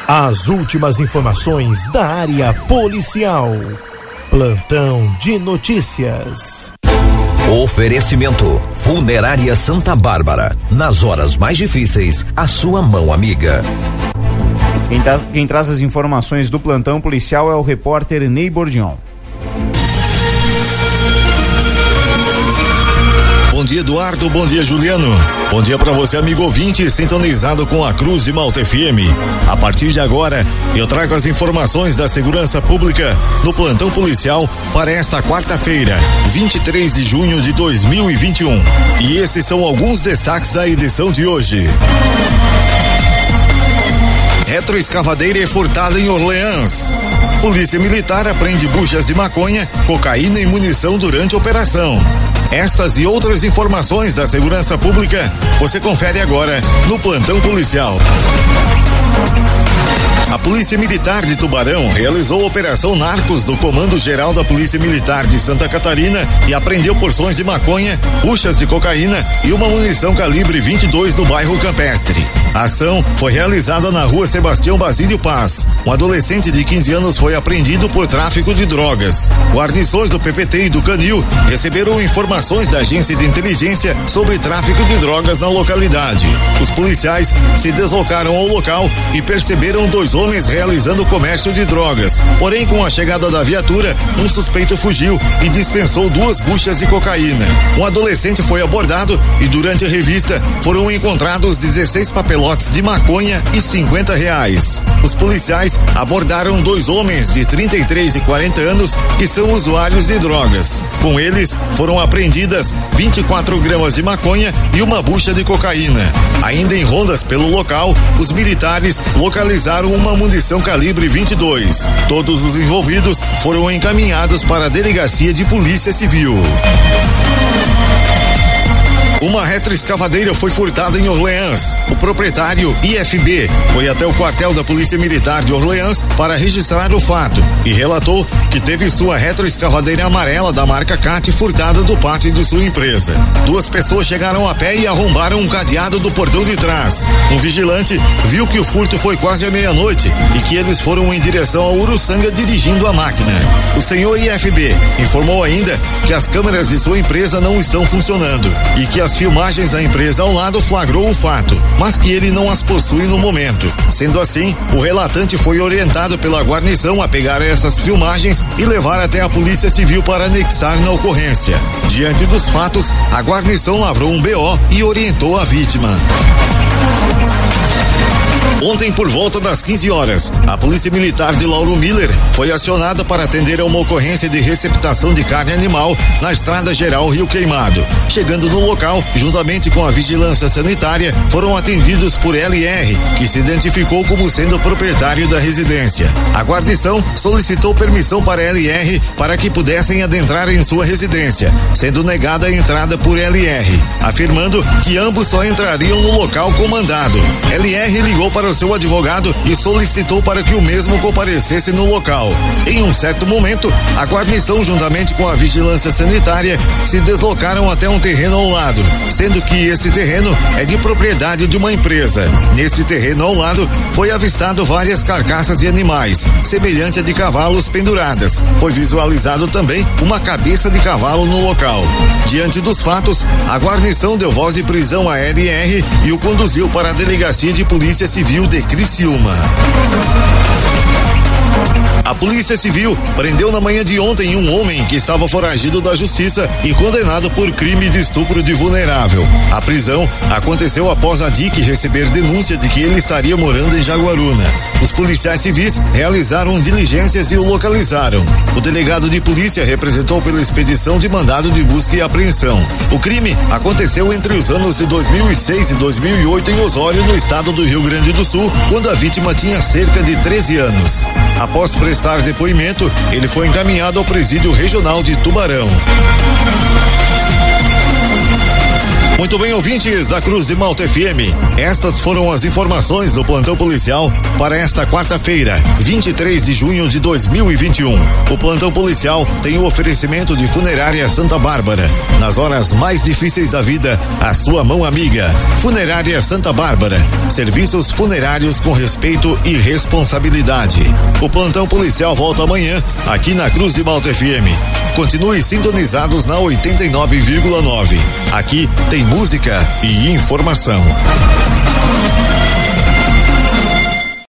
As últimas informações da área policial. Plantão de notícias. Oferecimento Funerária Santa Bárbara. Nas horas mais difíceis, a sua mão amiga. Quem traz as informações do plantão policial é o repórter Ney Bordion. Bom dia, Eduardo. Bom dia, Juliano. Bom dia para você, amigo ouvinte, sintonizado com a Cruz de Malta FM. A partir de agora, eu trago as informações da segurança pública no plantão policial para esta quarta-feira, 23 de junho de 2021. E esses são alguns destaques da edição de hoje. Retroescavadeira é furtada em Orleans. Polícia Militar apreende buchas de maconha, cocaína e munição durante a operação. Estas e outras informações da segurança pública você confere agora no plantão policial. A Polícia Militar de Tubarão realizou a Operação Narcos do Comando Geral da Polícia Militar de Santa Catarina e apreendeu porções de maconha, buchas de cocaína e uma munição calibre 22 no bairro Campestre. A ação foi realizada na rua Sebastião Basílio Paz. Um adolescente de 15 anos foi apreendido por tráfico de drogas. Guarnições do PPT e do Canil receberam informações da Agência de Inteligência sobre tráfico de drogas na localidade. Os policiais se deslocaram ao local e perceberam 2 homens realizando o comércio de drogas. Porém, com a chegada da viatura, um suspeito fugiu e dispensou 2 buchas de cocaína. Um adolescente foi abordado e durante a revista foram encontrados 16 papelotes de maconha e R$50. Os policiais abordaram 2 homens de 33 e 40 anos que são usuários de drogas. Com eles foram apreendidas 24 gramas de maconha e uma bucha de cocaína. Ainda em rondas pelo local, os militares localizaram uma munição calibre 22. Todos os envolvidos foram encaminhados para a Delegacia de Polícia Civil. Uma retroescavadeira foi furtada em Orleans. O proprietário IFB foi até o quartel da Polícia Militar de Orleans para registrar o fato e relatou que teve sua retroescavadeira amarela da marca CAT furtada do pátio de sua empresa. 2 pessoas chegaram a pé e arrombaram um cadeado do portão de trás. Um vigilante viu que o furto foi quase à meia-noite e que eles foram em direção ao Uruçanga dirigindo a máquina. O senhor IFB informou ainda que as câmeras de sua empresa não estão funcionando e que as filmagens da empresa ao lado flagrou o fato, mas que ele não as possui no momento. Sendo assim, o relatante foi orientado pela guarnição a pegar essas filmagens e levar até a Polícia Civil para anexar na ocorrência. Diante dos fatos, a guarnição lavrou um BO e orientou a vítima. Ontem, por volta das 15 horas, a Polícia Militar de Lauro Miller foi acionada para atender a uma ocorrência de receptação de carne animal na Estrada Geral Rio Queimado. Chegando no local, juntamente com a Vigilância Sanitária, foram atendidos por LR, que se identificou como sendo o proprietário da residência. A guarnição solicitou permissão para LR para que pudessem adentrar em sua residência, sendo negada a entrada por LR, afirmando que ambos só entrariam no local comandado. LR ligou para o seu advogado e solicitou para que o mesmo comparecesse no local. Em um certo momento, a guarnição, juntamente com a Vigilância Sanitária, se deslocaram até um terreno ao lado, sendo que esse terreno é de propriedade de uma empresa. Nesse terreno ao lado, foi avistado várias carcaças de animais, semelhante a de cavalos penduradas. Foi visualizado também uma cabeça de cavalo no local. Diante dos fatos, a guarnição deu voz de prisão a LR e o conduziu para a Delegacia de Polícia Civil de Criciúma. A Polícia Civil prendeu na manhã de ontem um homem que estava foragido da justiça e condenado por crime de estupro de vulnerável. A prisão aconteceu após a DIC receber denúncia de que ele estaria morando em Jaguaruna. Os policiais civis realizaram diligências e o localizaram. O delegado de polícia representou pela expedição de mandado de busca e apreensão. O crime aconteceu entre os anos de 2006 e 2008 em Osório, no estado do Rio Grande do Sul, quando a vítima tinha cerca de 13 anos. Após prestar depoimento, ele foi encaminhado ao Presídio Regional de Tubarão. Muito bem, ouvintes da Cruz de Malta FM, estas foram as informações do plantão policial para esta quarta-feira, 23 de junho de 2021. O plantão policial tem o oferecimento de Funerária Santa Bárbara. Nas horas mais difíceis da vida, a sua mão amiga. Funerária Santa Bárbara. Serviços funerários com respeito e responsabilidade. O plantão policial volta amanhã, aqui na Cruz de Malta FM. Continue sintonizados na 89,9. Aqui tem música e informação.